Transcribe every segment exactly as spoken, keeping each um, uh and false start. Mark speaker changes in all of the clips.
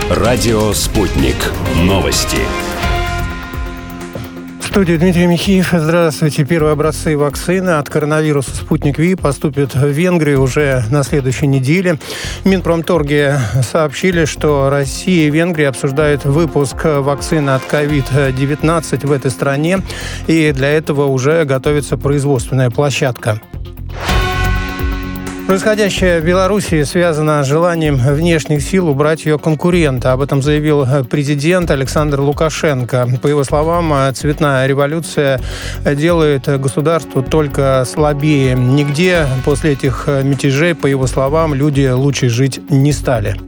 Speaker 1: Радио «Спутник». Новости.
Speaker 2: В студии Дмитрий Михеев. Здравствуйте. Первые образцы вакцины от коронавируса «Спутник Ви» поступят в Венгрию уже на следующей неделе. В Минпромторге сообщили, что Россия и Венгрия обсуждают выпуск вакцины от ковид девятнадцать в этой стране, и для этого уже готовится производственная площадка. Происходящее в Беларуси связано с желанием внешних сил убрать ее конкурента. Об этом заявил президент Александр Лукашенко. По его словам, цветная революция делает государство только слабее. Нигде после этих мятежей, по его словам, люди лучше жить не стали.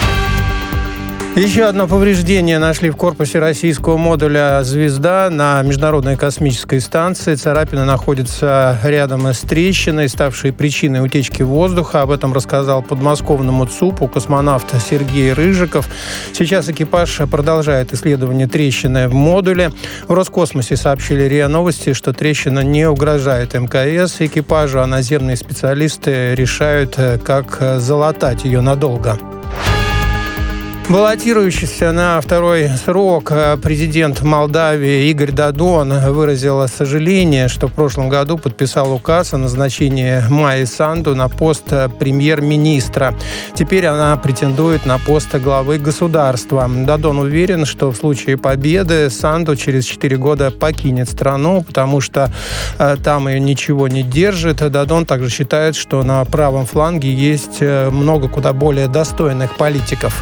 Speaker 2: Еще одно повреждение нашли в корпусе российского модуля «Звезда» на Международной космической станции. Царапина находится рядом с трещиной, ставшей причиной утечки воздуха. Об этом рассказал подмосковному ЦУПу космонавт Сергей Рыжиков. Сейчас экипаж продолжает исследование трещины в модуле. В Роскосмосе сообщили РИА Новости, что трещина не угрожает МКС экипажу, а наземные специалисты решают, как залатать ее надолго. Баллотирующийся на второй срок президент Молдавии Игорь Додон выразил сожаление, что в прошлом году подписал указ о назначении Майи Санду на пост премьер-министра. Теперь она претендует на пост главы государства. Додон уверен, что в случае победы Санду через четыре года покинет страну, потому что там ее ничего не держит. Додон также считает, что на правом фланге есть много куда более достойных политиков.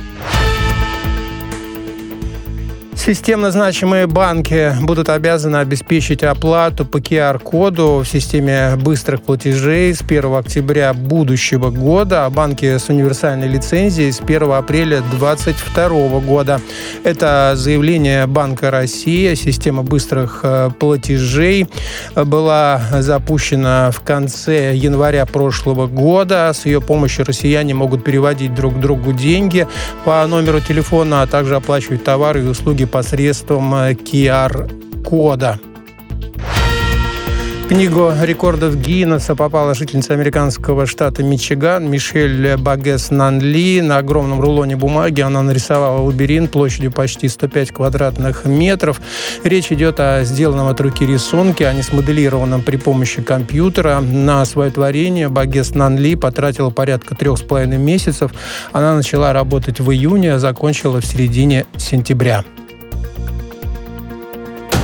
Speaker 2: Системно значимые банки будут обязаны обеспечить оплату по ку ар-коду в системе быстрых платежей с первого октября будущего года, а банки с универсальной лицензией с первого апреля две тысячи двадцать второго года. Это заявление Банка России. Система быстрых платежей была запущена в конце января прошлого года. С ее помощью россияне могут переводить друг другу деньги по номеру телефона, а также оплачивать товары и услуги посредством ку ар-кода. В книгу рекордов Гиннесса попала жительница американского штата Мичиган Мишель Багес-Нанли. На огромном рулоне бумаги она нарисовала лабиринт площадью почти сто пять квадратных метров. Речь идет о сделанном от руки рисунке, а не смоделированном при помощи компьютера. На свое творение Багес-Нанли потратила порядка трех с половиной месяцев. Она начала работать в июне, а закончила в середине сентября.